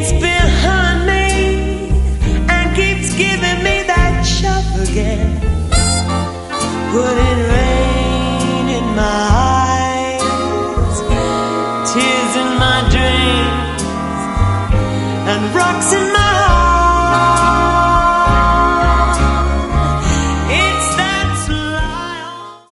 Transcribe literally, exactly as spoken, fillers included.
He's behind me and keeps giving me that shove again, putting rain in my eyes, tears in my dreams, and rocks in my